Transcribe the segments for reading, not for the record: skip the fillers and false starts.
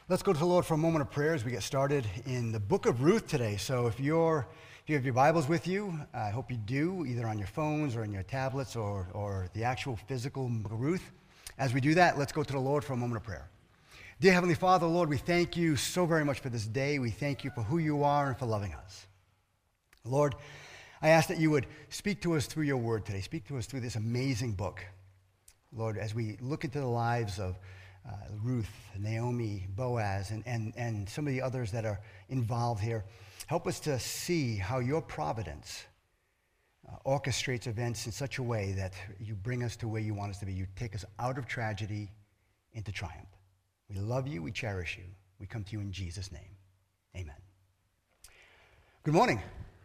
Let's go to the Lord for a moment of prayer as we get started in the book of Ruth today. So if you have your Bibles with you, I hope you do, either on your phones or in your tablets or the actual physical book of Ruth. As we do that, let's go to the Lord for a moment of prayer. Dear Heavenly Father, Lord, we thank you so very much for this day. We thank you for who you are and for loving us. Lord, I ask that you would speak to us through your word today. Speak to us through this amazing book. Lord, as we look into the lives of Ruth, Naomi, Boaz, and some of the others that are involved here, help us to see how your providence orchestrates events in such a way that you bring us to where you want us to be. You take us out of tragedy into triumph. We love you. We cherish you. We come to you in Jesus' name. Amen. Good morning.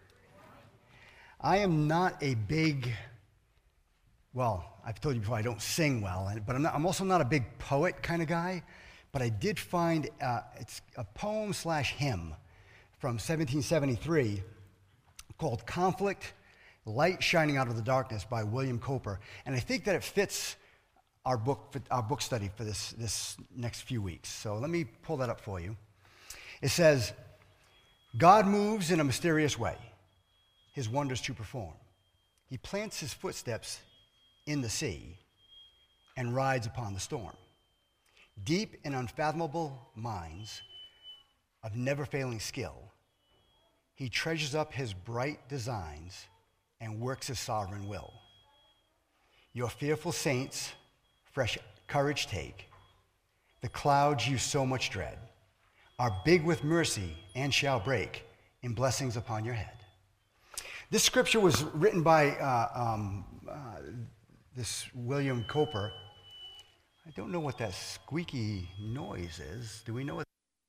I am not a big, I've told you before I don't sing well, but I'm also not a big poet kind of guy. But I did find it's a poem/hymn from 1773 called "Conflict: Light Shining Out of the Darkness" by William Cowper, and I think that it fits our book study for this next few weeks. So let me pull that up for you. It says, "God moves in a mysterious way, his wonders to perform. He plants his footsteps in the sea and rides upon the storm. Deep and unfathomable minds of never-failing skill, he treasures up his bright designs and works his sovereign will. Your fearful saints fresh courage take. The clouds you so much dread are big with mercy and shall break in blessings upon your head." This scripture was written by this William Cowper. I don't know what that squeaky noise is. Do we know what?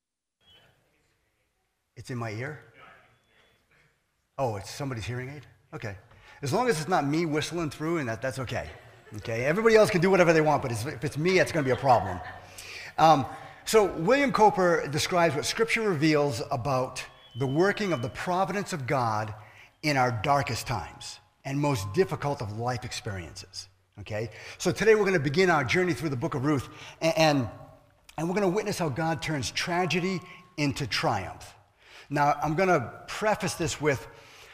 It's in my ear? Oh, it's somebody's hearing aid? Okay. As long as it's not me whistling through, and that's okay. Okay. Everybody else can do whatever they want, but if it's me, it's going to be a problem. So William Cowper describes what Scripture reveals about the working of the providence of God in our darkest times and most difficult of life experiences. Okay? So today we're going to begin our journey through the book of Ruth, and we're going to witness how God turns tragedy into triumph. Now, I'm going to preface this with,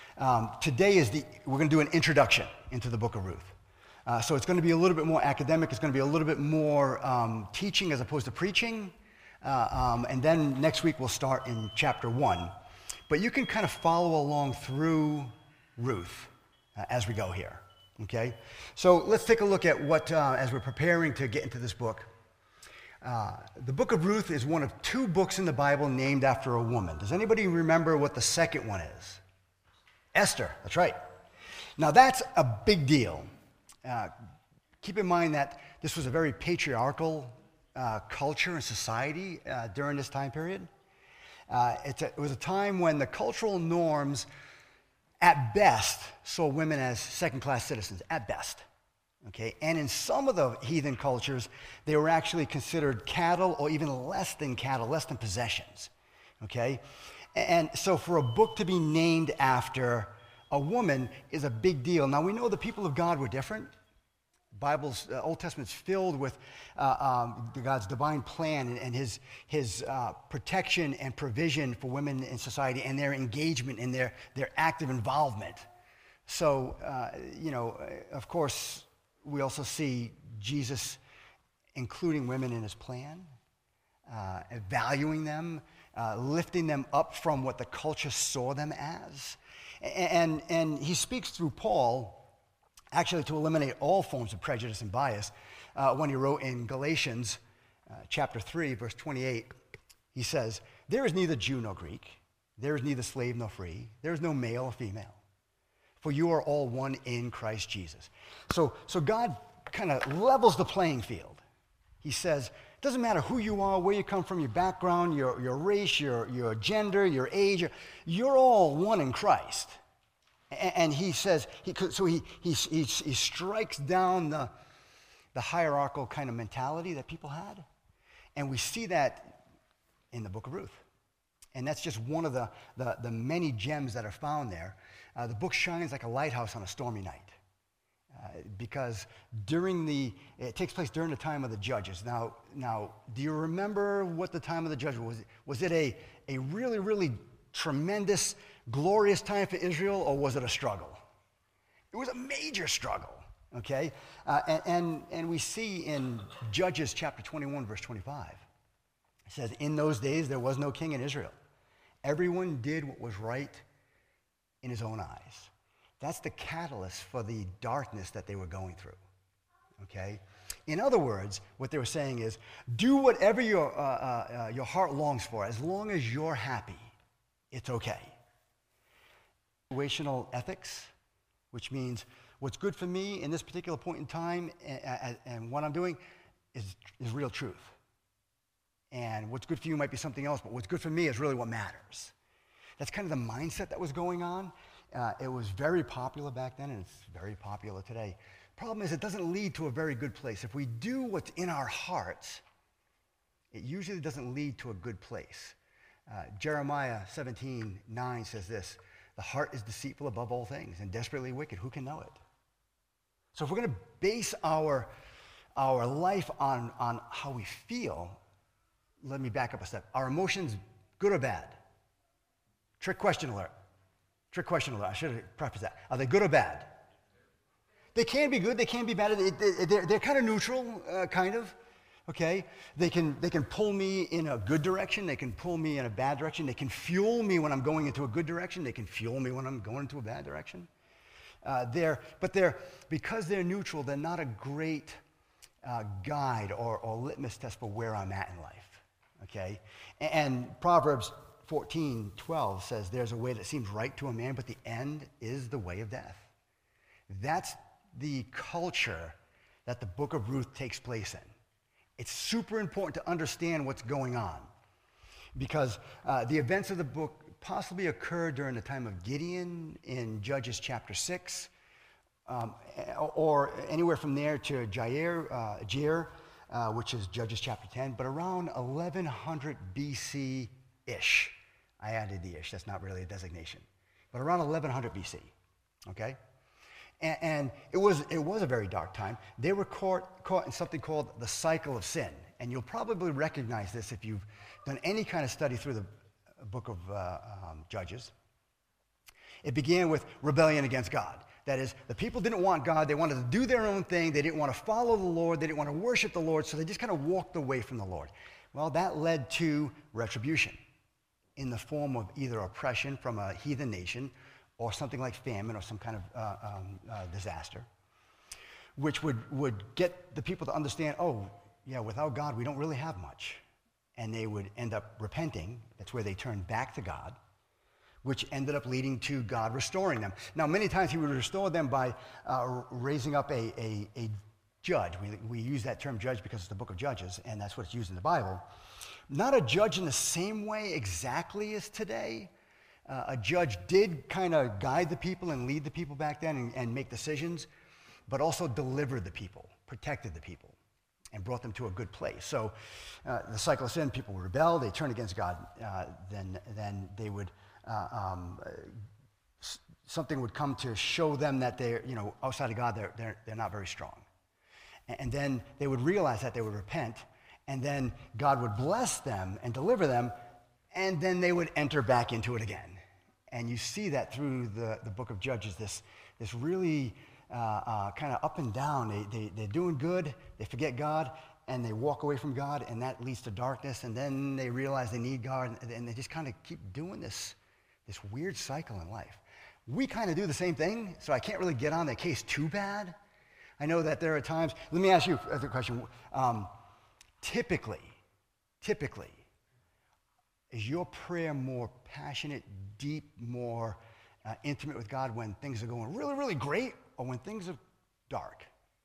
we're going to do an introduction into the book of Ruth. So it's going to be a little bit more academic. It's going to be a little bit more teaching as opposed to preaching. And then next week we'll start in chapter 1. But you can kind of follow along through Ruth as we go here. Okay? So let's take a look at what, as we're preparing to get into this book. The book of Ruth is one of two books in the Bible named after a woman. Does anybody remember what the second one is? Esther. That's right. Now that's a big deal. Keep in mind that this was a very patriarchal culture and society during this time period. It was a time when the cultural norms, at best, saw women as second-class citizens, at best. Okay? And in some of the heathen cultures, they were actually considered cattle or even less than cattle, less than possessions. Okay? And so for a book to be named after a woman is a big deal. Now, we know the people of God were different. Bible's Old Testament's filled with God's divine plan and his protection and provision for women in society and their engagement and their active involvement. So, of course, we also see Jesus including women in his plan, valuing them, lifting them up from what the culture saw them as. And he speaks through Paul, actually to eliminate all forms of prejudice and bias, when he wrote in Galatians chapter 3, verse 28, he says, "There is neither Jew nor Greek, there is neither slave nor free, there is no male or female, for you are all one in Christ Jesus." So God kind of levels the playing field. He says, it doesn't matter who you are, where you come from, your background, your race, your gender, your age, you're all one in Christ. And he says, he strikes down the hierarchical kind of mentality that people had. And we see that in the book of Ruth. And that's just one of the many gems that are found there. The book shines like a lighthouse on a stormy night. because it takes place during the time of the judges. Now, do you remember what the time of the judges was? Was it a really, really tremendous, glorious time for Israel, or was it a struggle? It was a major struggle, okay? And we see in Judges chapter 21, verse 25, it says, in those days there was no king in Israel. Everyone did what was right in his own eyes. That's the catalyst for the darkness that they were going through, okay? In other words, what they were saying is, do whatever your heart longs for. As long as you're happy, it's okay. Situational ethics, which means what's good for me in this particular point in time and what I'm doing is real truth. And what's good for you might be something else, but what's good for me is really what matters. That's kind of the mindset that was going on. It was very popular back then, and it's very popular today. Problem is, it doesn't lead to a very good place. If we do what's in our hearts, it usually doesn't lead to a good place. Jeremiah 17:9 says this, the heart is deceitful above all things and desperately wicked. Who can know it? So if we're going to base our life on how we feel, let me back up a step. Are emotions good or bad? Trick question alert. Trick question alert. I should have prefaced that. Are they good or bad? They can be good. They can be bad. They're kind of neutral, kind of. Okay? They can pull me in a good direction. They can pull me in a bad direction. They can fuel me when I'm going into a good direction. They can fuel me when I'm going into a bad direction. Because they're neutral, they're not a great guide or litmus test for where I'm at in life. Okay? And Proverbs 14:12 says, there's a way that seems right to a man, but the end is the way of death. That's the culture that the book of Ruth takes place in. It's super important to understand what's going on because the events of the book possibly occurred during the time of Gideon in Judges chapter 6, or anywhere from there to Jair, which is Judges chapter 10, but around 1100 BC-ish. I added the ish, that's not really a designation. But around 1100 BC, okay? And it was a very dark time. They were caught in something called the cycle of sin. And you'll probably recognize this if you've done any kind of study through the book of Judges. It began with rebellion against God. That is, the people didn't want God. They wanted to do their own thing. They didn't want to follow the Lord. They didn't want to worship the Lord. So they just kind of walked away from the Lord. Well, that led to retribution in the form of either oppression from a heathen nation or something like famine or some kind of disaster, which would get the people to understand, oh, yeah, without God, we don't really have much. And they would end up repenting. That's where they turned back to God, which ended up leading to God restoring them. Now, many times he would restore them by raising up a judge. We use that term judge because it's the book of Judges, and that's what's used in the Bible. Not a judge in the same way exactly as today. A judge did kind of guide the people and lead the people back then and make decisions, but also delivered the people, protected the people, and brought them to a good place. So the cycle of sin, people would rebel, they turn against God, then they would, something would come to show them that they're, outside of God, they're not very strong. And then they would realize that they would repent, and then God would bless them and deliver them, and then they would enter back into it again. And you see that through the book of Judges, this really kind of up and down. They're doing good, they forget God, and they walk away from God, and that leads to darkness, and then they realize they need God, and they just kind of keep doing this weird cycle in life. We kind of do the same thing, so I can't really get on their case too bad. I know that there are times, let me ask you a question. Typically, is your prayer more passionate, deep, more intimate with God when things are going really, really great, or when things are dark?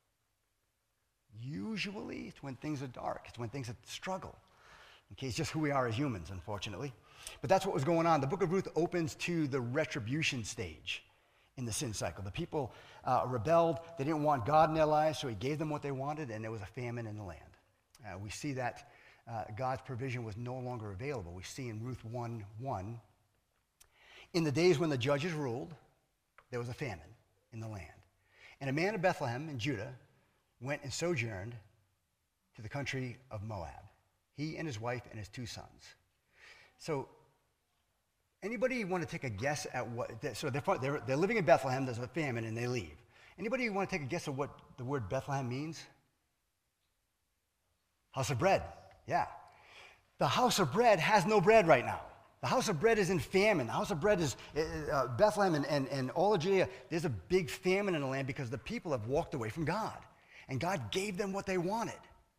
Usually, it's when things are dark. It's when things are struggle. Okay, it's just who we are as humans, unfortunately. But that's what was going on. The book of Ruth opens to the retribution stage in the sin cycle. The people rebelled. They didn't want God in their lives, so he gave them what they wanted, and there was a famine in the land. We see that God's provision was no longer available. We see in Ruth 1:1, in the days when the judges ruled, there was a famine in the land. And a man of Bethlehem in Judah went and sojourned to the country of Moab, he and his wife and his 2 sons. So anybody want to take a guess at what, so they're living in Bethlehem, there's a famine, and they leave. Anybody want to take a guess at what the word Bethlehem means? House of bread, yeah. The house of bread has no bread right now. The house of bread is in famine. The house of bread is Bethlehem and all of Judea. There's a big famine in the land because the people have walked away from God. And God gave them what they wanted.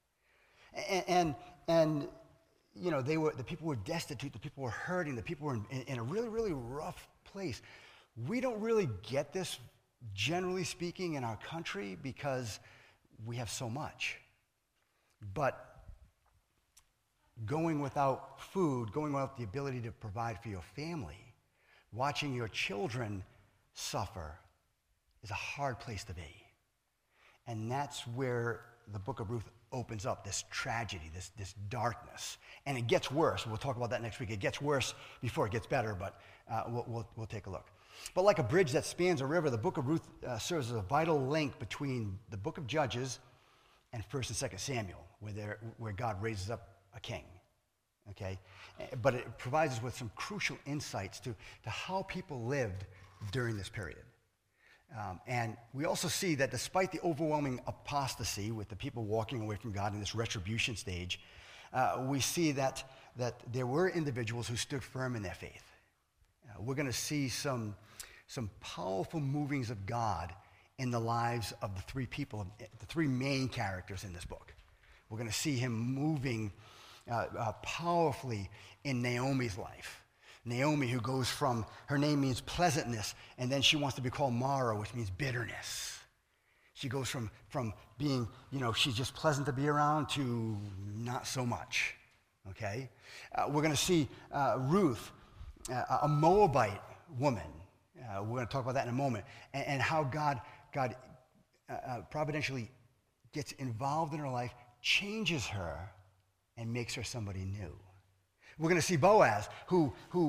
And you know, the people were destitute. The people were hurting. The people were in a really, really rough place. We don't really get this, generally speaking, in our country because we have so much. But going without food, going without the ability to provide for your family, watching your children suffer is a hard place to be. And that's where the book of Ruth opens up, this tragedy, this darkness. And it gets worse. We'll talk about that next week. It gets worse before it gets better, but we'll take a look. But like a bridge that spans a river, the book of Ruth serves as a vital link between the book of Judges and 1st and 2nd Samuel, where God raises up a king, okay? But it provides us with some crucial insights to how people lived during this period. And we also see that despite the overwhelming apostasy with the people walking away from God in this retribution stage, we see that there were individuals who stood firm in their faith. We're going to see some powerful movings of God in the lives of the 3 people, the 3 main characters in this book. We're going to see him moving powerfully in Naomi's life. Naomi, who goes from, her name means pleasantness, and then she wants to be called Mara, which means bitterness. She goes from being, you know, she's just pleasant to be around to not so much, okay? We're going to see Ruth, a Moabite woman. We're going to talk about that in a moment, and how God providentially gets involved in her life, changes her, and makes her somebody new. We're going to see Boaz, who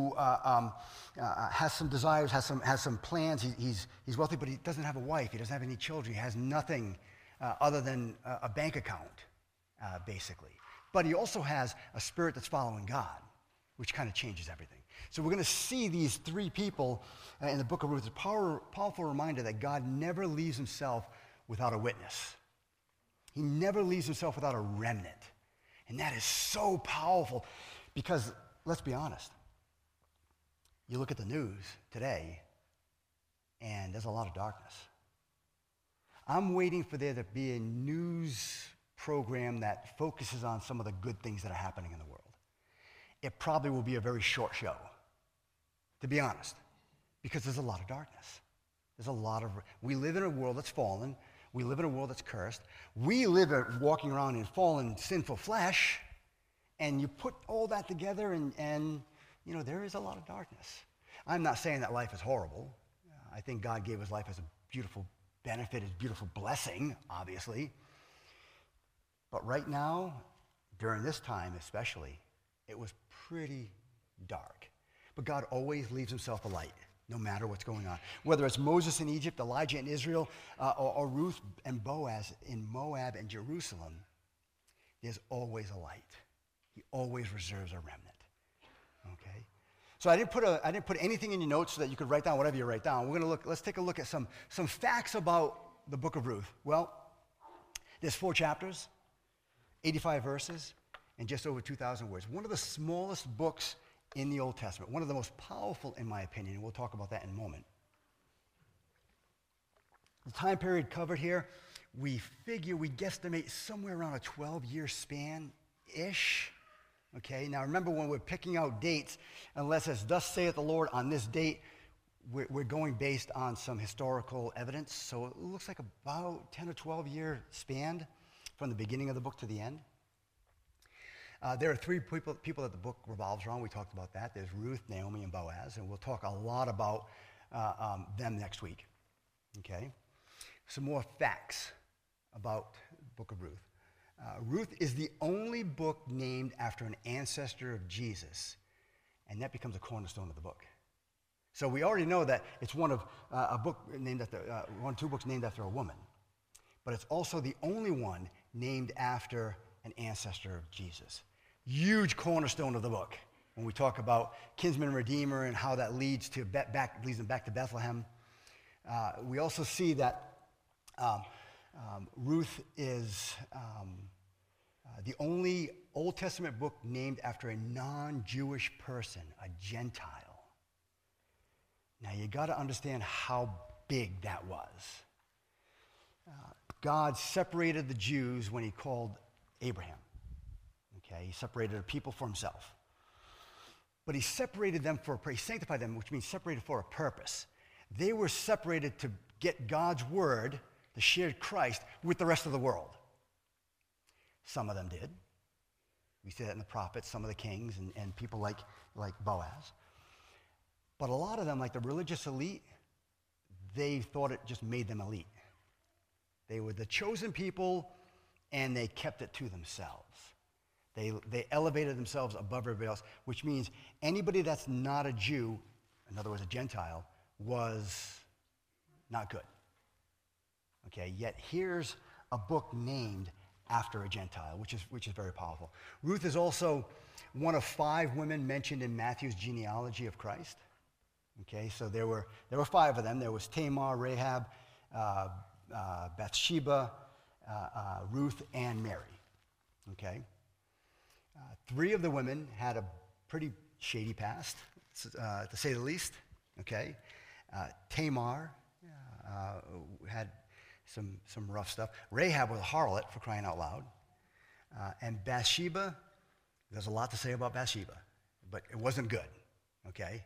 has some desires, has some plans. He's wealthy, but he doesn't have a wife. He doesn't have any children. He has nothing other than a bank account, basically. But he also has a spirit that's following God, which kind of changes everything. So we're going to see these 3 people in the book of Ruth, a powerful reminder that God never leaves himself without a witness. He never leaves himself without a remnant. And that is so powerful because, let's be honest, you look at the news today and there's a lot of darkness. I'm waiting for there to be a news program that focuses on some of the good things that are happening in the world. It probably will be a very short show, to be honest, because there's a lot of darkness. We live in a world that's fallen. We live in a world that's cursed. We live walking around in fallen, sinful flesh, and you put all that together and you know, there is a lot of darkness. I'm not saying that life is horrible. I think God gave his life as a beautiful benefit, as a beautiful blessing, obviously. But right now, during this time especially, it was pretty dark. But God always leaves himself a light, no matter what's going on. Whether it's Moses in Egypt, Elijah in Israel, or Ruth and Boaz in Moab and Jerusalem, there's always a light. He always reserves a remnant. Okay? So I didn't put anything in your notes so that you could write down whatever you write down. Let's take a look at some facts about the book of Ruth. Well, there's 4 chapters, 85 verses, and just over 2,000 words. One of the smallest books in the Old Testament, one of the most powerful in my opinion, and we'll talk about that in a moment. The time period covered here, we guesstimate somewhere around a 12-year span-ish. Okay, now remember when we're picking out dates, unless it's thus saith the Lord on this date, we're going based on some historical evidence. So it looks like about 10 or 12-year span from the beginning of the book to the end. There are 3 people that the book revolves around. We talked about that. There's Ruth, Naomi, and Boaz, and we'll talk a lot about them next week. Okay? Some more facts about the book of Ruth. Ruth is the only book named after an ancestor of Jesus, and that becomes a cornerstone of the book. So we already know that it's one of two books named after a woman. But it's also the only one named after an ancestor of Jesus. Huge cornerstone of the book. When we talk about kinsman and redeemer and how that leads them back to Bethlehem, we also see that Ruth is the only Old Testament book named after a non-Jewish person, a Gentile. Now you got to understand how big that was. God separated the Jews when he called Abraham. Okay, he separated a people for himself. But he separated them he sanctified them, which means separated for a purpose. They were separated to get God's word, the shared Christ, with the rest of the world. Some of them did. We see that in the prophets, some of the kings, and people like Boaz. But a lot of them, like the religious elite, they thought it just made them elite. They were the chosen people, and they kept it to themselves. They elevated themselves above everybody else, which means anybody that's not a Jew, in other words, a Gentile, was not good. Okay, yet here's a book named after a Gentile, which is very powerful. Ruth is also one of 5 women mentioned in Matthew's genealogy of Christ. Okay, so there were 5 of them. There was Tamar, Rahab, Bathsheba, Ruth, and Mary. Okay. 3 of the women had a pretty shady past, to say the least. Okay, Tamar had some rough stuff. Rahab was a harlot, for crying out loud. And Bathsheba, there's a lot to say about Bathsheba, but it wasn't good. Okay,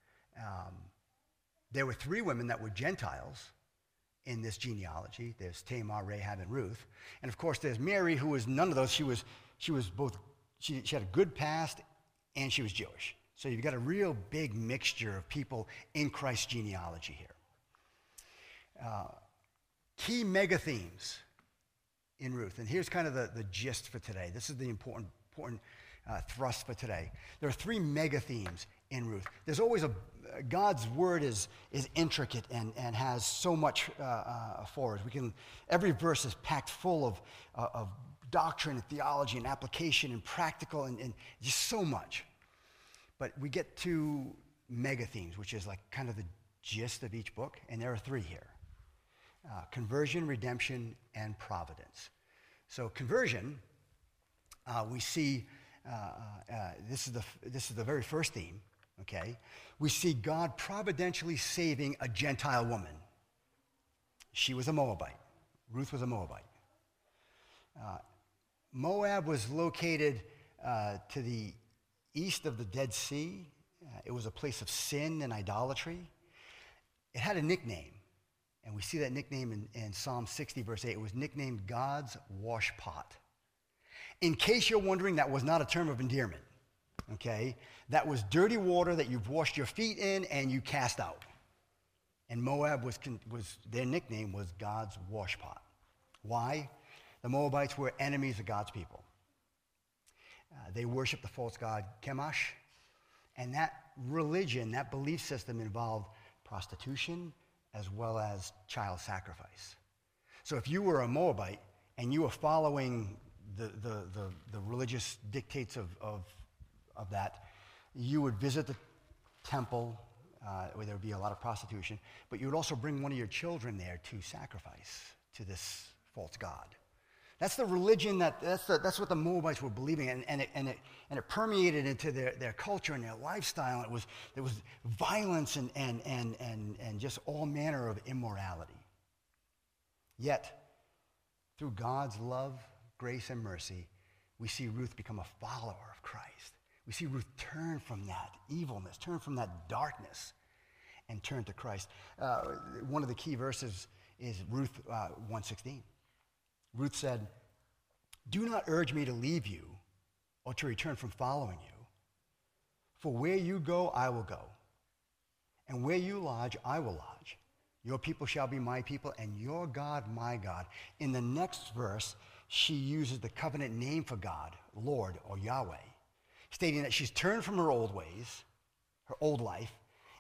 there were 3 women that were Gentiles in this genealogy. There's Tamar, Rahab, and Ruth, and of course there's Mary, who was none of those. She was both. She had a good past, and she was Jewish. So you've got a real big mixture of people in Christ's genealogy here. Key mega themes in Ruth, and here's kind of the gist for today. This is the important thrust for today. There are 3 mega themes in Ruth. There's always God's word is intricate and has so much for us. Every verse is packed full of doctrine and theology and application and practical and just so much. But we get to mega themes, which is like kind of the gist of each book, and there are 3 here. Conversion, redemption, and providence. So conversion, we see, this is the very first theme, okay? We see God providentially saving a Gentile woman. She was a Moabite. Ruth was a Moabite. Moab was located to the east of the Dead Sea. It was a place of sin and idolatry. It had a nickname, and we see that nickname in Psalm 60, verse 8. It was nicknamed God's washpot. In case you're wondering, that was not a term of endearment, okay? That was dirty water that you've washed your feet in and you cast out. And Moab their nickname was God's washpot. Why? The Moabites were enemies of God's people. They worshiped the false god Chemosh, and that religion, that belief system involved prostitution as well as child sacrifice. So if you were a Moabite and you were following the religious dictates of that, you would visit the temple where there would be a lot of prostitution, but you would also bring one of your children there to sacrifice to this false god. That's the religion that's what the Moabites were believing, and it permeated into their culture and their lifestyle. There was violence and just all manner of immorality. Yet, through God's love, grace, and mercy, we see Ruth become a follower of Christ. We see Ruth turn from that evilness, turn from that darkness, and turn to Christ. One of the key verses is Ruth 1:16. Ruth said, "Do not urge me to leave you or to return from following you. For where you go, I will go. And where you lodge, I will lodge. Your people shall be my people, and your God my God." In the next verse, she uses the covenant name for God, Lord or Yahweh, stating that she's turned from her old ways, her old life,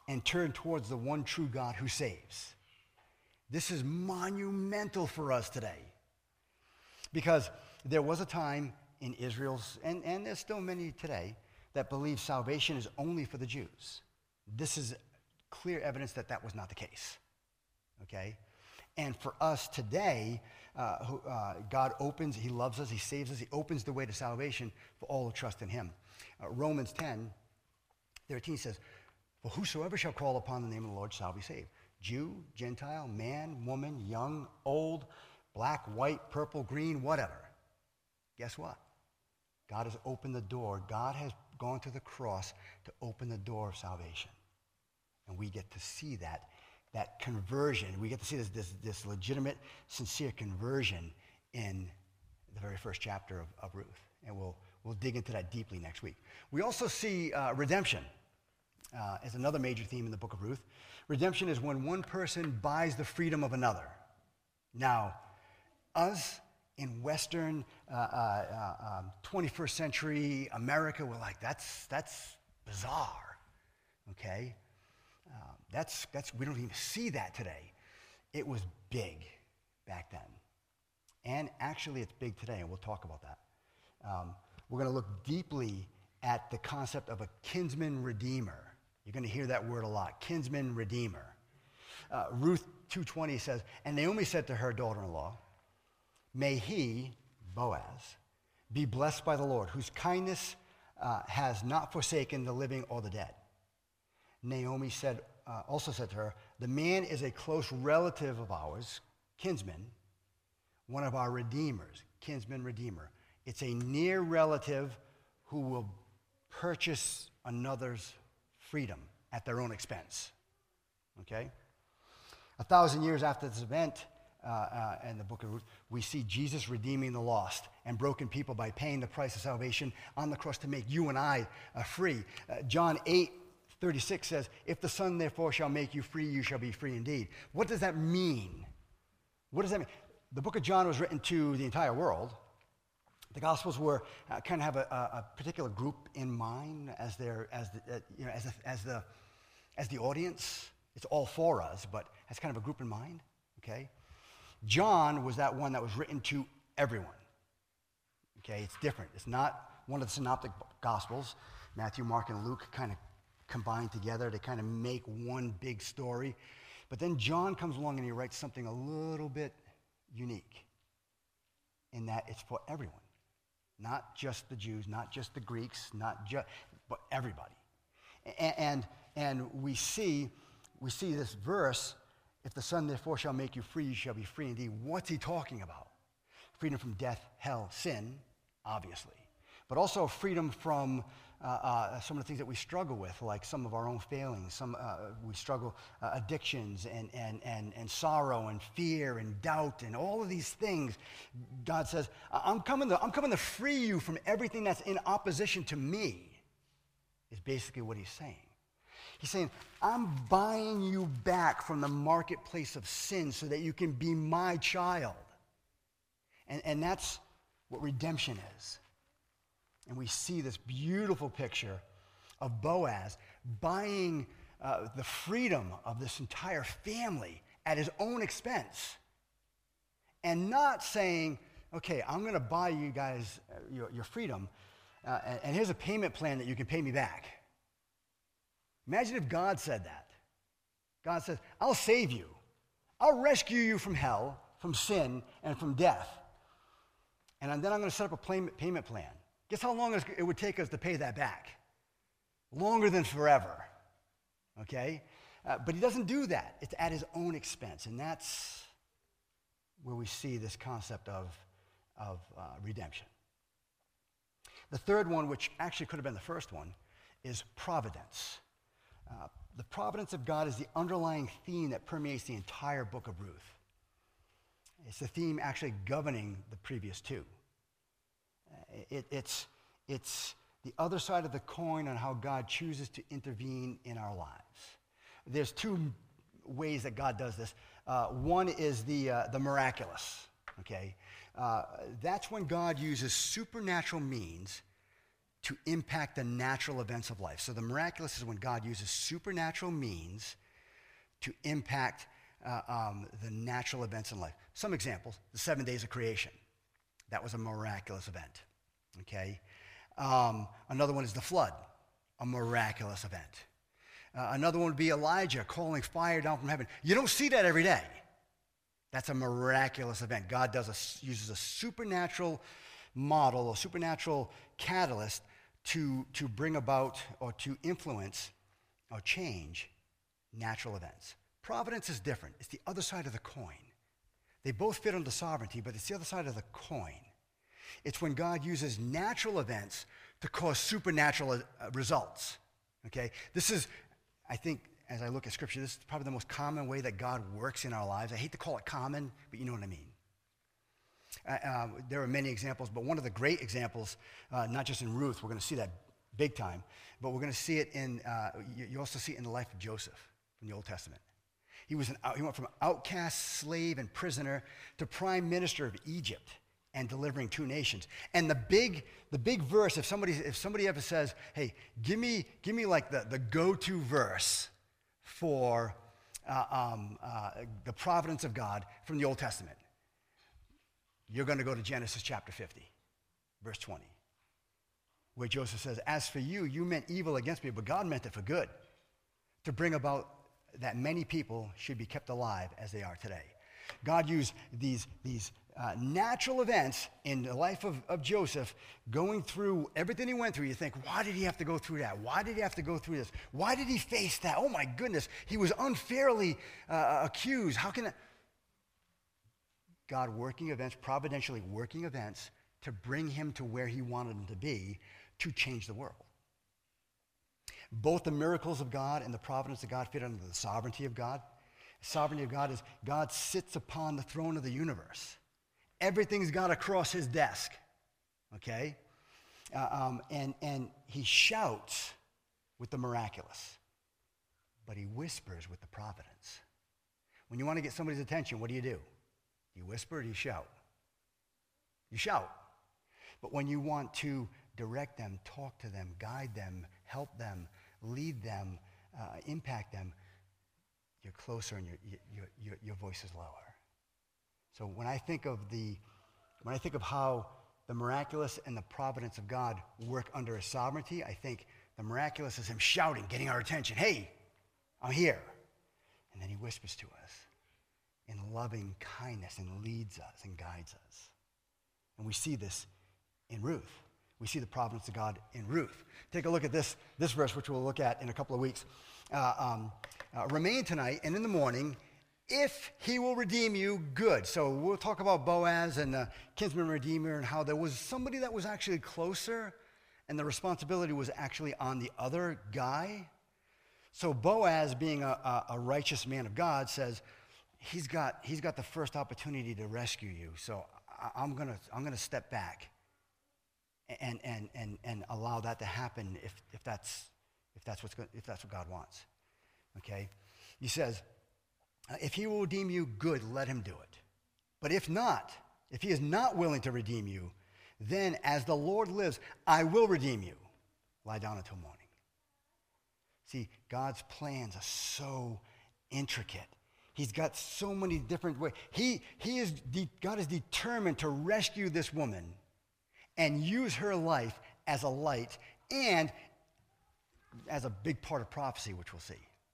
and turn towards the one true God who saves. This is monumental for us today. Because there was a time in Israel's, and there's still many today, that believe salvation is only for the Jews. This is clear evidence that that was not the case. Okay? And for us today, God opens, he loves us, he saves us, he opens the way to salvation for all who trust in him. Romans 10:13 says, "For whosoever shall call upon the name of the Lord shall be saved." Jew, Gentile, man, woman, young, old, black, white, purple, green, whatever. Guess what? God has opened the door. God has gone to the cross to open the door of salvation. And we get to see that conversion. We get to see this legitimate, sincere conversion in the very first chapter of Ruth. And we'll dig into that deeply next week. We also see redemption as another major theme in the book of Ruth. Redemption is when one person buys the freedom of another. Now, us in Western 21st century America, we're like, that's bizarre, okay? We don't even see that today. It was big back then. And actually, it's big today, and we'll talk about that. We're going to look deeply at the concept of a kinsman redeemer. You're going to hear that word a lot, kinsman redeemer. Ruth 2:20 says, "And Naomi said to her daughter-in-law, may he, Boaz, be blessed by the Lord, whose kindness has not forsaken the living or the dead." Naomi also said to her, "The man is a close relative of ours, kinsman, one of our redeemers," kinsman redeemer. It's a near relative who will purchase another's freedom at their own expense. Okay? 1,000 years after this event, in the book of Ruth, we see Jesus redeeming the lost and broken people by paying the price of salvation on the cross to make you and I free. John 8:36 says, "If the Son therefore shall make you free, you shall be free indeed." What does that mean? What does that mean? The book of John was written to the entire world. The Gospels were kind of have a particular group in mind as the audience. It's all for us, but has kind of a group in mind. Okay. John was that one that was written to everyone. Okay, it's different. It's not one of the synoptic gospels. Matthew, Mark, and Luke kind of combine together to kind of make one big story. But then John comes along and he writes something a little bit unique in that it's for everyone. Not just the Jews, not just the Greeks, but everybody. And we see this verse, "If the Son therefore shall make you free, you shall be free indeed." What's he talking about? Freedom from death, hell, sin, obviously. But also freedom from some of the things that we struggle with, like some of our own failings. We struggle addictions and sorrow and fear and doubt and all of these things. God says, I'm coming to free you from everything that's in opposition to me, is basically what he's saying. He's saying, I'm buying you back from the marketplace of sin so that you can be my child. And that's what redemption is. And we see this beautiful picture of Boaz buying the freedom of this entire family at his own expense. And not saying, okay, I'm going to buy you guys your freedom, and here's a payment plan that you can pay me back. Imagine if God said that. God says, I'll save you. I'll rescue you from hell, from sin, and from death. And then I'm going to set up a payment plan. Guess how long it would take us to pay that back? Longer than forever. Okay? But he doesn't do that. It's at his own expense. And that's where we see this concept of redemption. The third one, which actually could have been the first one, is providence. The providence of God is the underlying theme that permeates the entire book of Ruth. It's the theme actually governing the previous two. It's the other side of the coin on how God chooses to intervene in our lives. There's two ways that God does this. One is the miraculous. Okay, that's when God uses supernatural means to impact the natural events of life. So the miraculous is when God uses supernatural means to impact the natural events in life. Some examples: the 7 days of creation. That was a miraculous event. Okay. Another one is the flood, a miraculous event. Another one would be Elijah calling fire down from heaven. You don't see that every day. That's a miraculous event. God uses a supernatural model, a supernatural catalyst to bring about or to influence or change natural events. Providence is different. It's the other side of the coin. They both fit under sovereignty, but it's the other side of the coin. It's when God uses natural events to cause supernatural results. Okay? This is, I think, as I look at Scripture, this is probably the most common way that God works in our lives. I hate to call it common, but you know what I mean. There are many examples, but one of the great examples, not just in Ruth, we're going to see that big time, but we're going to see it in, you also see it in the life of Joseph from the Old Testament. He went from outcast, slave, and prisoner to prime minister of Egypt and delivering 2 nations. And the big verse, if somebody ever says, hey, give me like the go-to verse for the providence of God from the Old Testament, you're going to go to Genesis chapter 50, verse 20, where Joseph says, as for you, you meant evil against me, but God meant it for good, to bring about that many people should be kept alive as they are today. God used these natural events in the life of Joseph, going through everything he went through. You think, why did he have to go through that? Why did he have to go through this? Why did he face that? Oh my goodness, he was unfairly accused. How can that? God working events, providentially working events to bring him to where he wanted him to be, to change the world. Both the miracles of God and the providence of God fit under the sovereignty of God. The sovereignty of God is God sits upon the throne of the universe. Everything's got to cross his desk, okay? And he shouts with the miraculous, but he whispers with the providence. When you want to get somebody's attention, what do? You whisper or do you shout? You shout. But when you want to direct them, talk to them, guide them, help them, lead them, impact them, you're closer and your voice is lower. So when I think of how the miraculous and the providence of God work under his sovereignty, I think the miraculous is him shouting, getting our attention. Hey, I'm here. And then he whispers to us in loving kindness and leads us and guides us. And we see this in Ruth. We see the providence of God in Ruth. Take a look at this verse, which we'll look at in a couple of weeks. Remain tonight, and in the morning, if he will redeem you, good. So we'll talk about Boaz and the kinsman redeemer and how there was somebody that was actually closer, and the responsibility was actually on the other guy. So Boaz, being a righteous man of God, says, he's got the first opportunity to rescue you. So I'm gonna step back and allow that to happen if that's what God wants. Okay? He says, if he will redeem you, good, let him do it. But if not, if he is not willing to redeem you, then as the Lord lives, I will redeem you. Lie down until morning. See, God's plans are so intricate. He's got so many different ways. God is determined to rescue this woman and use her life as a light and as a big part of prophecy, which we'll see.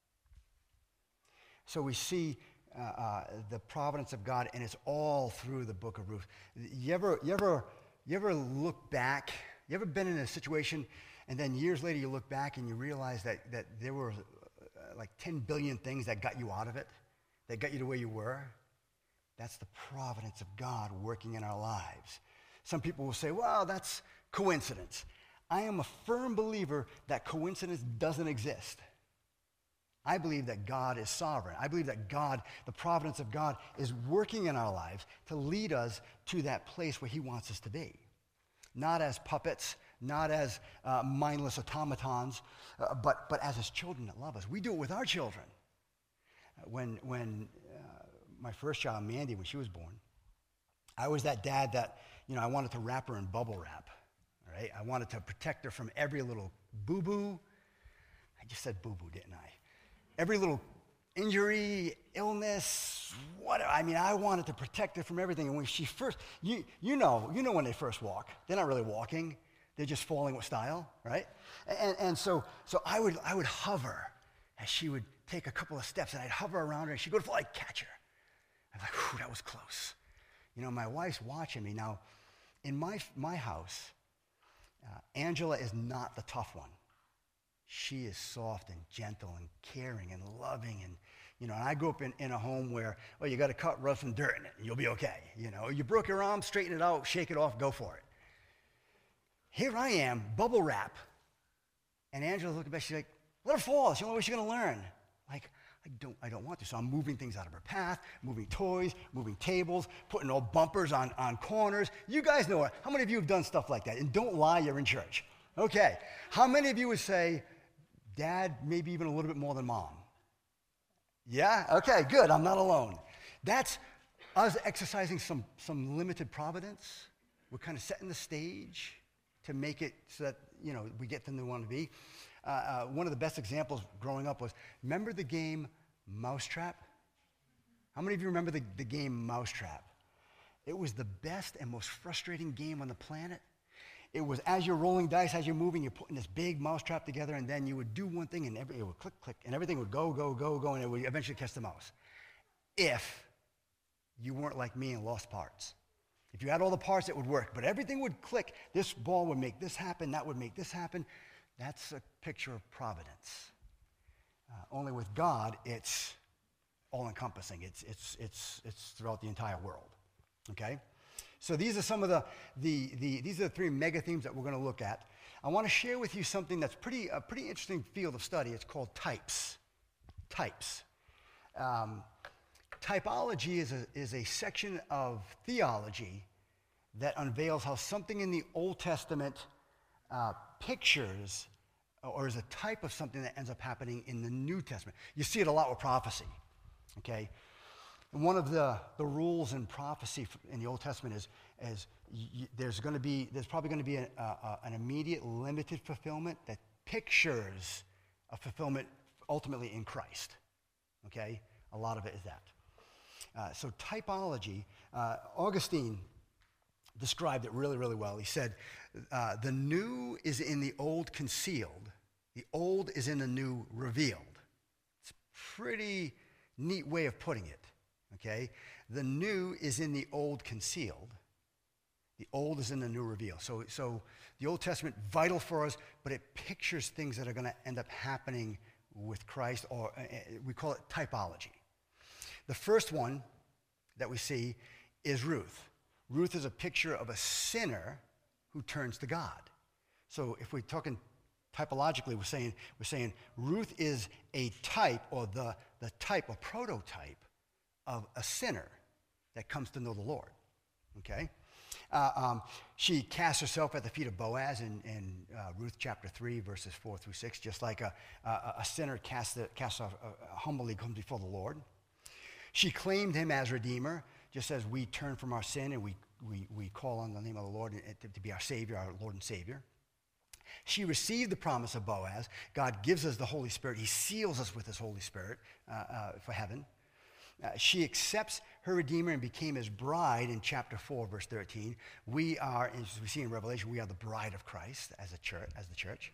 So we see the providence of God, and it's all through the book of Ruth. You ever look back? You ever been in a situation, and then years later you look back and you realize that there were like 10 billion things that got you out of it, that got you to where you were? That's the providence of God working in our lives. Some people will say, well, that's coincidence. I am a firm believer that coincidence doesn't exist. I believe that God is sovereign. I believe that God, the providence of God, is working in our lives to lead us to that place where he wants us to be. Not as puppets, not as mindless automatons, but as his children that love us. We do it with our children. When my first child, Mandy, when she was born, I was that dad that, I wanted to wrap her in bubble wrap, all right? I wanted to protect her from every little boo-boo. I just said boo-boo, didn't I? Every little injury, illness, whatever. I mean, I wanted to protect her from everything. And when she first, you know when they first walk, they're not really walking. They're just falling with style, right? And so I would hover as she would take a couple of steps, and I'd hover around her, and she'd go to fall, I'd catch her. I'm like, whew, that was close. You know, my wife's watching me. Now, in my house, Angela is not the tough one. She is soft and gentle and caring and loving. And, you know, and I grew up in a home where, well, you got to cut, rub some dirt in it, and you'll be okay. You know, you broke your arm, straighten it out, shake it off, go for it. Here I am, bubble wrap. And Angela's looking back, she's like, let her fall. It's the only way she's going to learn. Like, I don't want to. So I'm moving things out of her path, moving toys, moving tables, putting all bumpers on corners. You guys know it. How many of you have done stuff like that? And don't lie, you're in church. Okay. How many of you would say, Dad, maybe even a little bit more than Mom? Yeah? Okay, good. I'm not alone. That's us exercising some limited providence. We're kind of setting the stage to make it so that, you know, we get them to want to be. One of the best examples growing up was, remember the game Mousetrap? How many of you remember the game Mousetrap? It was the best and most frustrating game on the planet. It was as you're rolling dice, as you're moving, you're putting this big mousetrap together, and then you would do one thing, and it would click, click, and everything would go, and it would eventually catch the mouse. If you weren't like me and lost parts. If you had all the parts, it would work, but everything would click. This ball would make this happen, that would make this happen. That's a picture of providence. Only with God, it's all-encompassing. It's throughout the entire world. Okay? So these are some of these are the three mega themes that we're going to look at. I want to share with you something that's a pretty interesting field of study. It's called types. Types. Typology is a section of theology that unveils how something in the Old Testament pictures or is a type of something that ends up happening in the New Testament. You see it a lot with prophecy, okay? And one of the rules in prophecy in the Old Testament is there's probably going to be an immediate limited fulfillment that pictures a fulfillment ultimately in Christ, okay? A lot of it is that. So typology, Augustine described it really, really well. He said, the new is in the old concealed. The old is in the new revealed. It's a pretty neat way of putting it, okay? The new is in the old concealed. The old is in the new revealed. So the Old Testament, vital for us, but it pictures things that are going to end up happening with Christ, or we call it typology. The first one that we see is Ruth. Ruth is a picture of a sinner who turns to God. So if we're talking typologically, we're saying Ruth is a type, or the type or prototype of a sinner that comes to know the Lord. Okay? She casts herself at the feet of Boaz in Ruth chapter 3, verses 4 through 6, just like a sinner humbly comes before the Lord. She claimed him as Redeemer, just as we turn from our sin and we call on the name of the Lord to be our Savior, our Lord and Savior. She received the promise of Boaz. God gives us the Holy Spirit. He seals us with his Holy Spirit for heaven. She accepts her Redeemer and became his bride in chapter 4, verse 13. We are, as we see in Revelation, we are the bride of Christ as the church.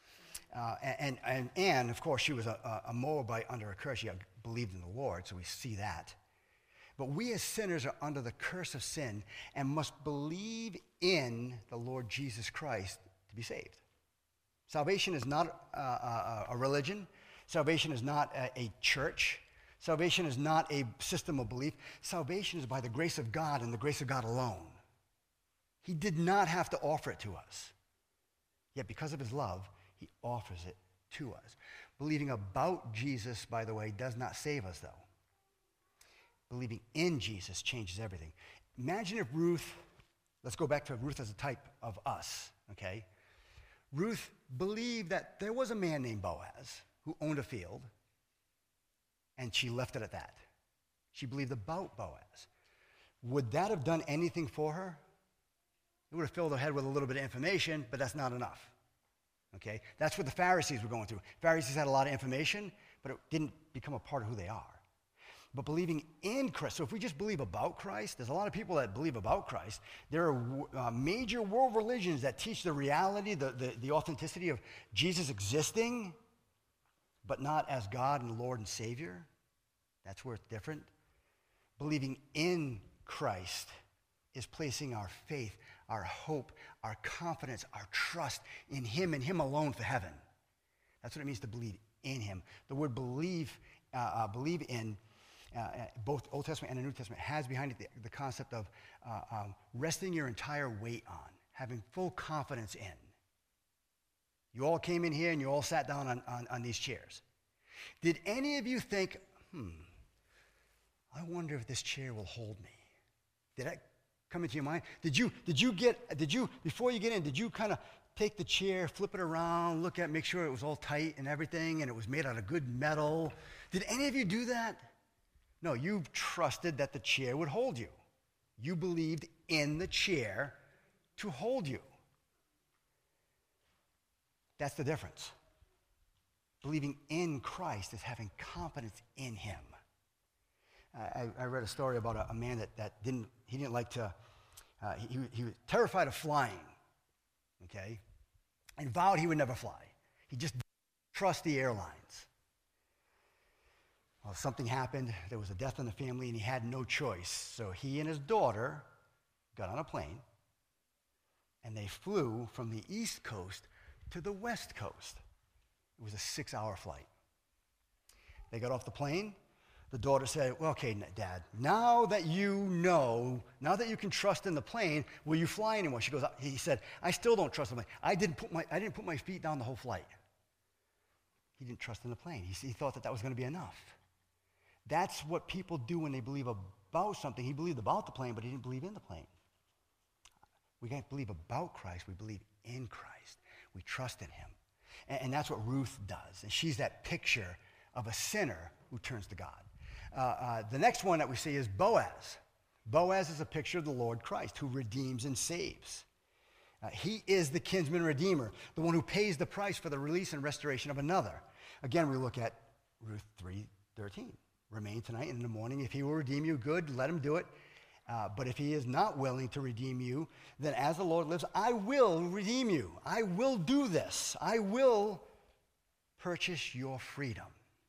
And of course, she was a Moabite under a curse. She had believed in the Lord, so we see that. But we as sinners are under the curse of sin and must believe in the Lord Jesus Christ to be saved. Salvation is not a religion. Salvation is not a church. Salvation is not a system of belief. Salvation is by the grace of God and the grace of God alone. He did not have to offer it to us. Yet because of his love, he offers it to us. Believing about Jesus, by the way, does not save us, though. Believing in Jesus changes everything. Imagine if Ruth, let's go back to Ruth as a type of us, okay? Ruth believed that there was a man named Boaz who owned a field, and she left it at that. She believed about Boaz. Would that have done anything for her? It would have filled their head with a little bit of information, but that's not enough. Okay? That's what the Pharisees were going through. Pharisees had a lot of information, but it didn't become a part of who they are. But believing in Christ, so if we just believe about Christ, there's a lot of people that believe about Christ. There are major world religions that teach the reality, the authenticity of Jesus existing, but not as God and Lord and Savior. That's where it's different. Believing in Christ is placing our faith, our hope, our confidence, our trust in Him and Him alone for heaven. That's what it means to believe in Him. The word believe in both Old Testament and the New Testament has behind it the concept of resting your entire weight on, having full confidence in. You all came in here and you all sat down on these chairs. Did any of you think, I wonder if this chair will hold me? Did that come into your mind? Did you before you get in, did you kind of take the chair, flip it around, look at, make sure it was all tight and everything, and it was made out of good metal? Did any of you do that? No, you trusted that the chair would hold you. You believed in the chair to hold you. That's the difference. Believing in Christ is having confidence in Him. I read a story about a man that didn't like to, he was terrified of flying, okay, and vowed he would never fly. He just didn't trust the airlines. Well, something happened. There was a death in the family, and he had no choice. So he and his daughter got on a plane, and they flew from the East Coast to the West Coast. It was a 6-hour flight. They got off the plane. The daughter said, well, okay, Dad, now that you can trust in the plane, will you fly anymore? He said, I still don't trust the plane. I didn't put my feet down the whole flight. He didn't trust in the plane. He thought that was going to be enough. That's what people do when they believe about something. He believed about the plane, but he didn't believe in the plane. We can't believe about Christ. We believe in Christ. We trust in Him. And that's what Ruth does. And she's that picture of a sinner who turns to God. The next one that we see is Boaz. Boaz is a picture of the Lord Christ who redeems and saves. He is the kinsman redeemer, the one who pays the price for the release and restoration of another. Again, we look at Ruth 3:13. Remain tonight and in the morning. If He will redeem you, good, let Him do it. But if He is not willing to redeem you, then as the Lord lives, I will redeem you. I will do this. I will purchase your freedom.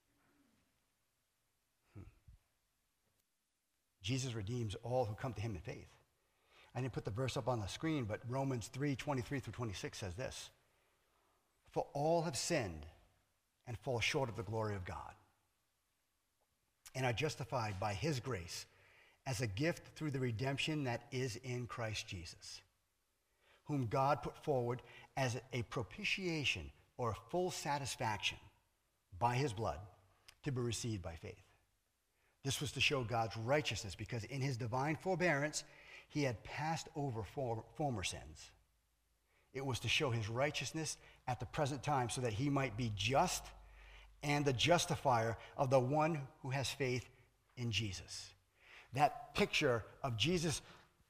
Jesus redeems all who come to Him in faith. I didn't put the verse up on the screen, but Romans 3:23-26 says this. For all have sinned and fall short of the glory of God, and are justified by His grace as a gift through the redemption that is in Christ Jesus, whom God put forward as a propitiation or a full satisfaction by His blood to be received by faith. This was to show God's righteousness, because in His divine forbearance, He had passed over former sins. It was to show His righteousness at the present time, so that He might be just and the justifier of the one who has faith in Jesus. That picture of Jesus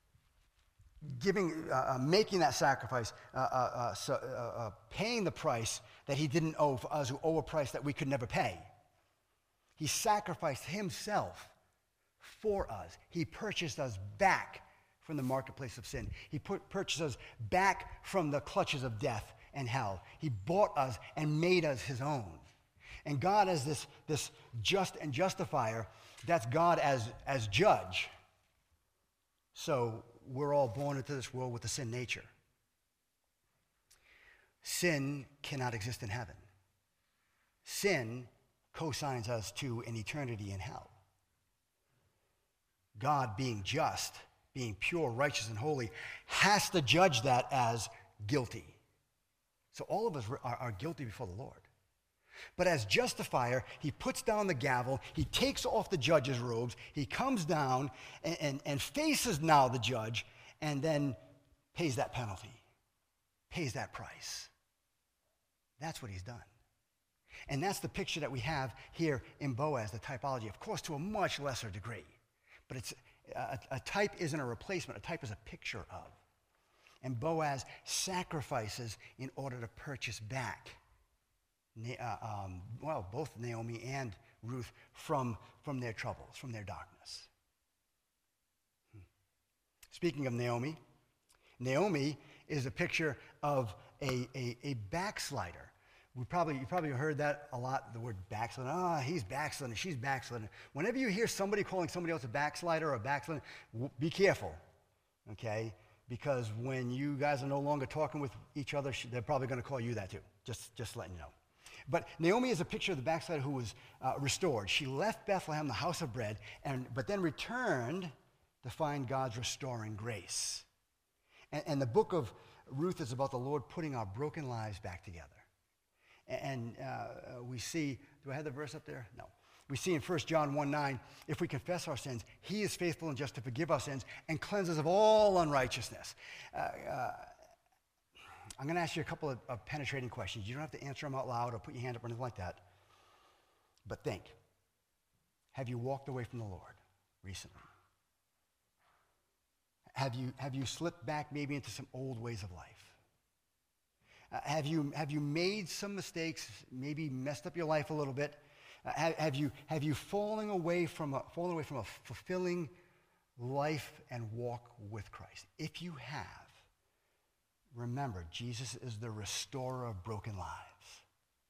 making that sacrifice, paying the price that He didn't owe for us who owe a price that we could never pay. He sacrificed Himself for us. He purchased us back from the marketplace of sin. He purchased us back from the clutches of death and hell. He bought us and made us His own. And God as this just and justifier, that's God as judge. So we're all born into this world with a sin nature. Sin cannot exist in heaven. Sin co-signs us to an eternity in hell. God, being just, being pure, righteous, and holy, has to judge that as guilty. So all of us are guilty before the Lord. But as justifier, He puts down the gavel, He takes off the judge's robes, He comes down and faces now the judge, and then pays that penalty, pays that price. That's what He's done. And that's the picture that we have here in Boaz, the typology, of course, to a much lesser degree. But it's a type isn't a replacement. A type is a picture of. And Boaz sacrifices in order to purchase back, both Naomi and Ruth from their troubles, from their darkness. Speaking of Naomi, Naomi is a picture of a backslider. You probably heard that a lot, the word backsliding. Oh, he's backsliding, she's backsliding. Whenever you hear somebody calling somebody else a backslider or a backsliding, be careful, okay? Because when you guys are no longer talking with each other, they're probably going to call you that too, just letting you know. But Naomi is a picture of the backslider who was restored. She left Bethlehem, the house of bread, but then returned to find God's restoring grace. And the book of Ruth is about the Lord putting our broken lives back together. And we see, do I have the verse up there? No. We see in 1 John 1:9, if we confess our sins, he is faithful and just to forgive our sins and cleanse us of all unrighteousness. I'm going to ask you a couple of penetrating questions. You don't have to answer them out loud or put your hand up or anything like that. But think, have you walked away from the Lord recently? Have you slipped back maybe into some old ways of life? Have you made some mistakes, maybe messed up your life a little bit? Have you fallen away from a fulfilling life and walk with Christ? If you have, remember, Jesus is the restorer of broken lives.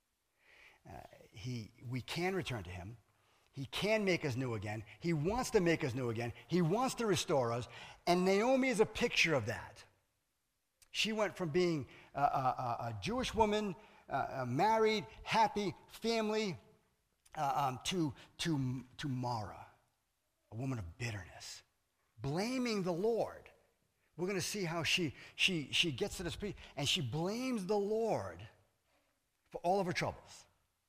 We can return to him. He can make us new again. He wants to make us new again. He wants to restore us. And Naomi is a picture of that. She went from being a Jewish woman, married, happy, family, to Mara, a woman of bitterness, blaming the Lord. We're going to see how she gets to this place, and she blames the Lord for all of her troubles.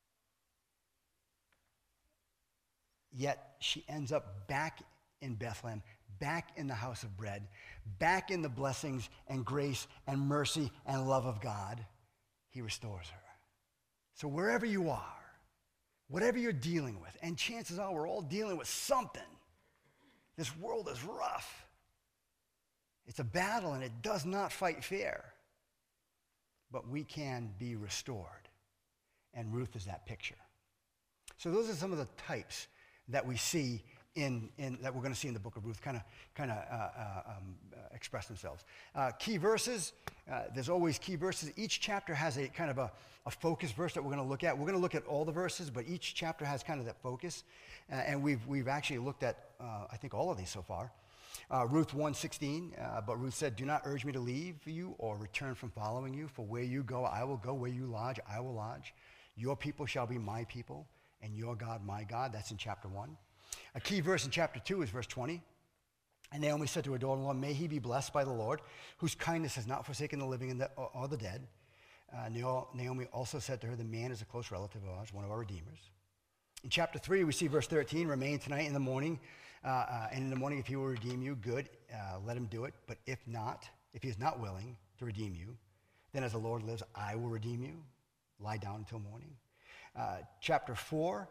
Yet she ends up back in Bethlehem, back in the house of bread, back in the blessings and grace and mercy and love of God. He restores her. So wherever you are, whatever you're dealing with, and chances are we're all dealing with something. This world is rough. It's a battle and it does not fight fair. But we can be restored. And Ruth is that picture. So those are some of the types that we see that we're going to see in the book of Ruth kind of express themselves. Key verses, there's always key verses. Each chapter has a kind of a focus verse that we're going to look at. We're going to look at all the verses, but each chapter has kind of that focus. And we've actually looked at, I think, all of these so far. Ruth 1:16, but Ruth said, "Do not urge me to leave you or return from following you, for where you go, I will go. Where you lodge, I will lodge. Your people shall be my people, and your God, my God." That's in chapter 1. A key verse in chapter 2 is verse 20. And Naomi said to her daughter-in-law, "May he be blessed by the Lord, whose kindness has not forsaken the living or the dead." Naomi also said to her, "The man is a close relative of ours, one of our redeemers." In chapter 3, we see verse 13, "Remain tonight in the morning, and in the morning if he will redeem you, good, let him do it. But if not, if he is not willing to redeem you, then as the Lord lives, I will redeem you. Lie down until morning." Chapter 4,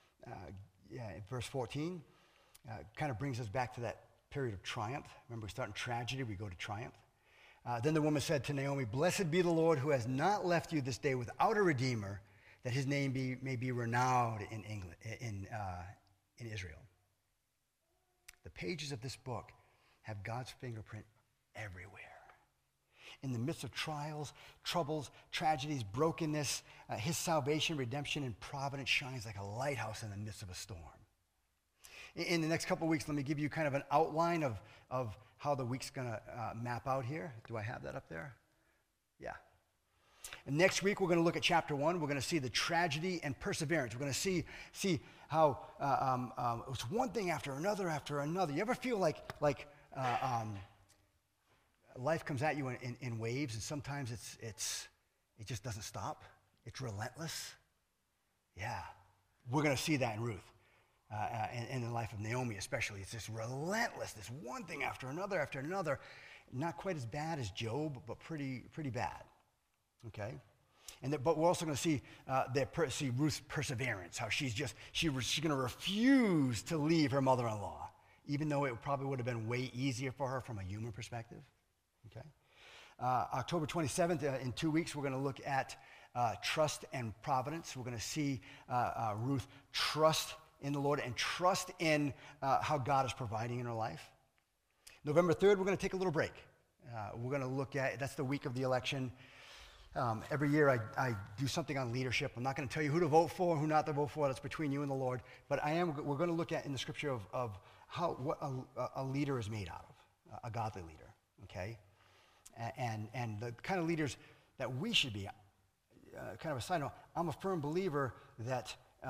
verse 14, kind of brings us back to that period of triumph. Remember, we start in tragedy, we go to triumph. Then the woman said to Naomi, "Blessed be the Lord who has not left you this day without a redeemer, that his name may be renowned in Israel." The pages of this book have God's fingerprint everywhere. In the midst of trials, troubles, tragedies, brokenness, his salvation, redemption, and providence shines like a lighthouse in the midst of a storm. In the next couple of weeks, let me give you kind of an outline of how the week's going to map out here. Do I have that up there? Yeah. And next week, we're going to look at chapter 1. We're going to see the tragedy and perseverance. We're going to see how it's one thing after another after another. You ever feel like life comes at you in waves, and sometimes it just doesn't stop? It's relentless. Yeah, we're going to see that in Ruth, and in the life of Naomi especially. It's this relentless, this one thing after another. Not quite as bad as Job, but pretty bad. Okay, but we're also going to see Ruth's perseverance. How she's going to refuse to leave her mother-in-law, even though it probably would have been way easier for her from a human perspective. Okay, October 27th, in 2 weeks, we're going to look at trust and providence. We're going to see Ruth trust in the Lord and trust in how God is providing in her life. November 3rd, we're going to take a little break. We're going to look at, that's the week of the election. Every year I do something on leadership. I'm not going to tell you who to vote for, who not to vote for. That's between you and the Lord. But we're going to look at in the scripture of what a leader is made out of, a godly leader, okay? And the kind of leaders that we should be. Kind of a side note, I'm a firm believer that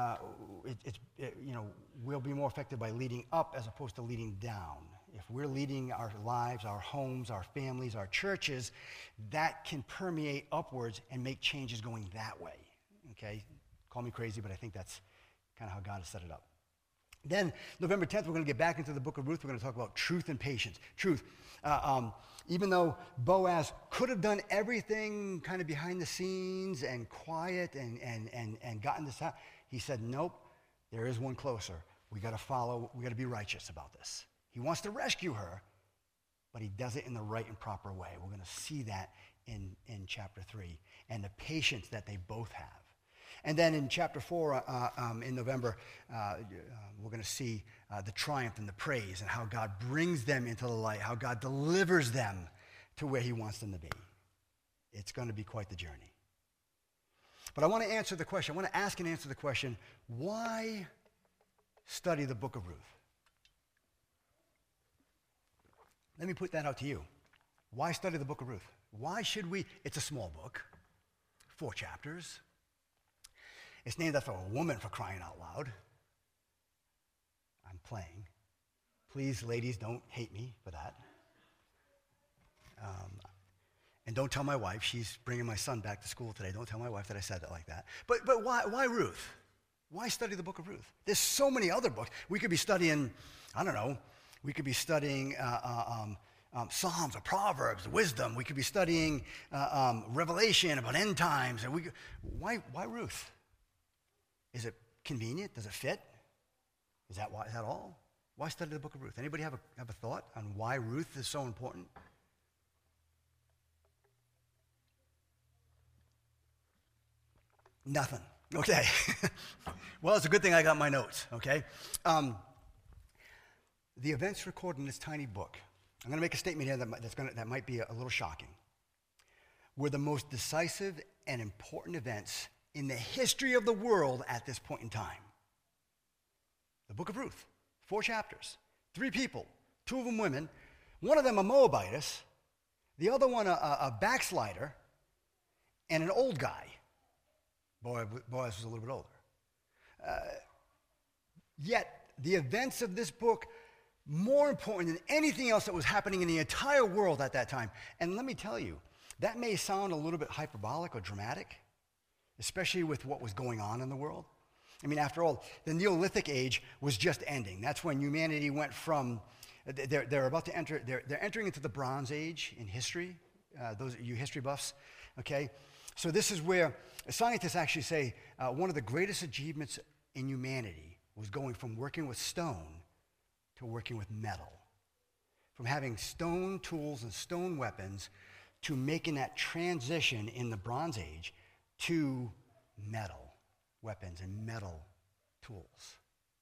we'll be more effective by leading up as opposed to leading down. If we're leading our lives, our homes, our families, our churches, that can permeate upwards and make changes going that way, okay? Call me crazy, but I think that's kind of how God has set it up. Then, November 10th, we're going to get back into the book of Ruth. We're going to talk about truth and patience. Truth. Even though Boaz could have done everything kind of behind the scenes and quiet and gotten this out, he said, nope, there is one closer. We got to follow, we got to be righteous about this. He wants to rescue her, but he does it in the right and proper way. We're going to see that in chapter 3, and the patience that they both have. And then in chapter 4, in November, we're going to see the triumph and the praise and how God brings them into the light, how God delivers them to where he wants them to be. It's going to be quite the journey. But I want to answer the question, I want to ask and answer the question, why study the book of Ruth? Let me put that out to you. Why study the book of Ruth? Why should we? It's a small book, 4 chapters. It's named after a woman, for crying out loud. I'm playing. Please, ladies, don't hate me for that. And don't tell my wife. She's bringing my son back to school today. Don't tell my wife that I said that like that. But why Ruth? Why study the book of Ruth? There's so many other books. We could be studying, I don't know, we could be studying Psalms or Proverbs, wisdom. We could be studying Revelation about end times. And why Ruth? Is it convenient? Does it fit? Is that all? Why study the book of Ruth? Anybody have a thought on why Ruth is so important? Nothing. Okay. Well, it's a good thing I got my notes, okay? The events recorded in this tiny book, I'm going to make a statement here that might be a little shocking, were the most decisive and important events in the history of the world at this point in time. The book of Ruth, 4 chapters, 3 people, 2 of them women, one of them a Moabitess, the other one a backslider, and an old guy. Boaz was a little bit older. Yet, the events of this book, more important than anything else that was happening in the entire world at that time. And let me tell you, that may sound a little bit hyperbolic or dramatic, especially with what was going on in the world. I mean, after all, the Neolithic age was just ending. That's when humanity went from, they're about to enter, they're entering into the Bronze Age in history, those you history buffs, okay? So this is where scientists actually say one of the greatest achievements in humanity was going from working with stone to working with metal. From having stone tools and stone weapons to making that transition in the Bronze Age to metal weapons and metal tools.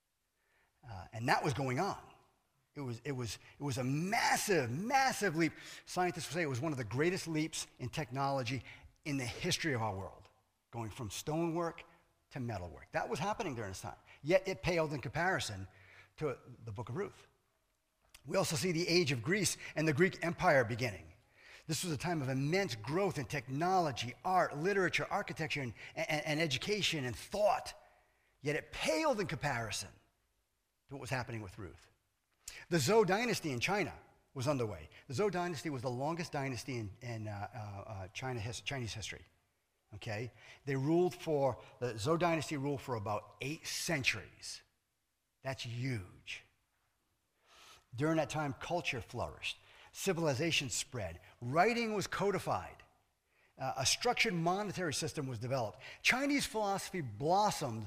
And that was going on. It was a massive, massive leap. Scientists would say it was one of the greatest leaps in technology in the history of our world, going from stonework to metalwork. That was happening during this time. Yet it paled in comparison to the book of Ruth. We also see the age of Greece and the Greek Empire beginning. This was a time of immense growth in technology, art, literature, architecture, and education and thought. Yet it paled in comparison to what was happening with Ruth. The Zhou dynasty in China was underway. The Zhou dynasty was the longest dynasty in Chinese history. Okay? The Zhou dynasty ruled for about 8 centuries. That's huge. During that time, culture flourished. Civilization spread. Writing was codified. A structured monetary system was developed. Chinese philosophy blossomed,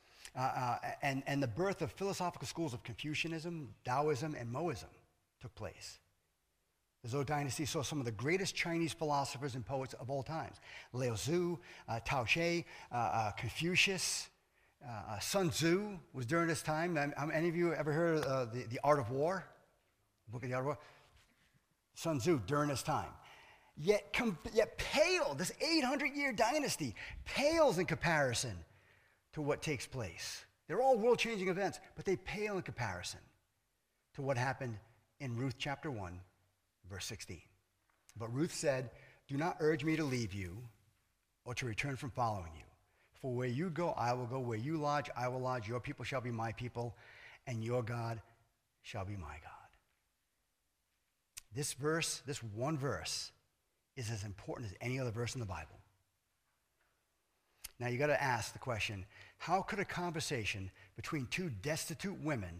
and the birth of philosophical schools of Confucianism, Taoism, and Moism took place. The Zhou dynasty saw some of the greatest Chinese philosophers and poets of all times. Lao Tzu, Tao Te, Confucius, Sun Tzu was during this time. Any of you ever heard of The Art of War? The book of The Art of War? Sun Tzu during this time. Yet pale, this 800-year dynasty pales in comparison to what takes place. They're all world-changing events, but they pale in comparison to what happened in Ruth chapter 1, verse 16. But Ruth said, "Do not urge me to leave you or to return from following you. For where you go, I will go. Where you lodge, I will lodge. Your people shall be my people, and your God shall be my God." This verse, this one verse, is as important as any other verse in the Bible. Now you got to ask the question, how could a conversation between two destitute women,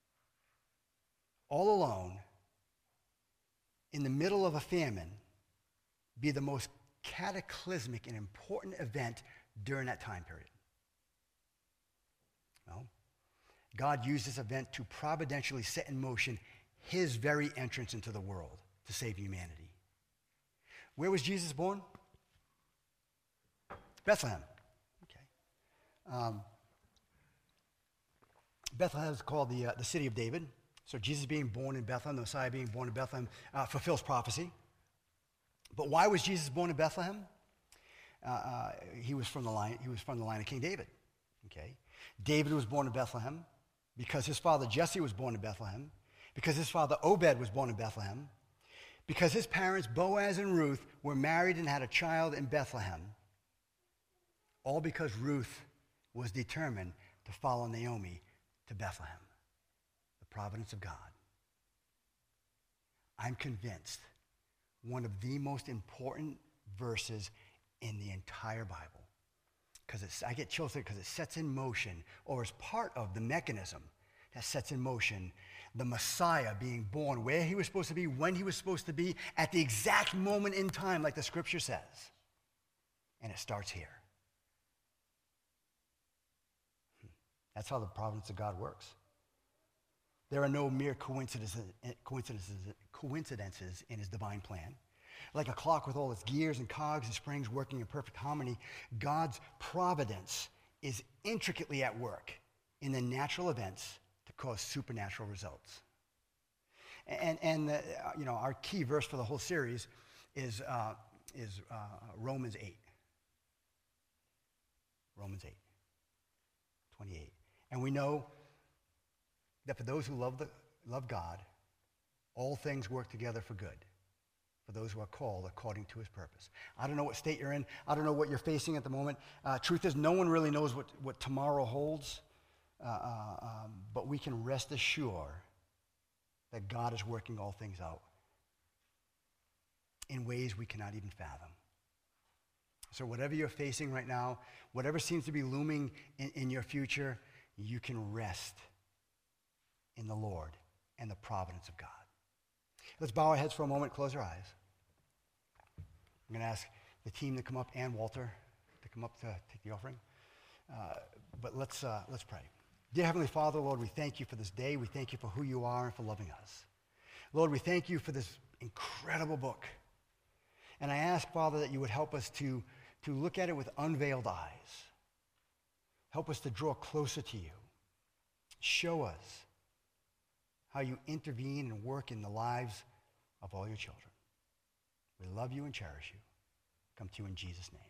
all alone, in the middle of a famine, be the most cataclysmic and important event during that time period? Well, God used this event to providentially set in motion his very entrance into the world to save humanity. Where was Jesus born? Bethlehem. Okay. Bethlehem is called the city of David. So Jesus being born in Bethlehem, the Messiah being born in Bethlehem, fulfills prophecy. But why was Jesus born in Bethlehem? He was from the line of King David. Okay. David was born in Bethlehem because his father Jesse was born in Bethlehem, because his father Obed was born in Bethlehem, because his parents Boaz and Ruth were married and had a child in Bethlehem. All because Ruth was determined to follow Naomi to Bethlehem. The providence of God. I'm convinced one of the most important verses in the entire Bible. I get chills because it sets in motion, or is part of the mechanism that sets in motion the Messiah being born, where he was supposed to be, when he was supposed to be, at the exact moment in time, like the scripture says. And it starts here. That's how the providence of God works. There are no mere coincidences in his divine plan. Like a clock with all its gears and cogs and springs working in perfect harmony, God's providence is intricately at work in the natural events to cause supernatural results. And our key verse for the whole series is Romans 8. Romans 8, 28. And we know that for those who love God, all things work together for good, for those who are called according to his purpose. I don't know what state you're in. I don't know what you're facing at the moment. Truth is, no one really knows what tomorrow holds, but we can rest assured that God is working all things out in ways we cannot even fathom. So whatever you're facing right now, whatever seems to be looming in your future, you can rest in the Lord and the providence of God. Let's bow our heads for a moment, close our eyes. I'm going to ask the team to come up and Walter to come up to take the offering. But let's pray. Dear Heavenly Father, Lord, we thank you for this day. We thank you for who you are and for loving us. Lord, we thank you for this incredible book. And I ask, Father, that you would help us to look at it with unveiled eyes. Help us to draw closer to you. Show us how you intervene and work in the lives of all your children. We love you and cherish you. Come to you in Jesus' name.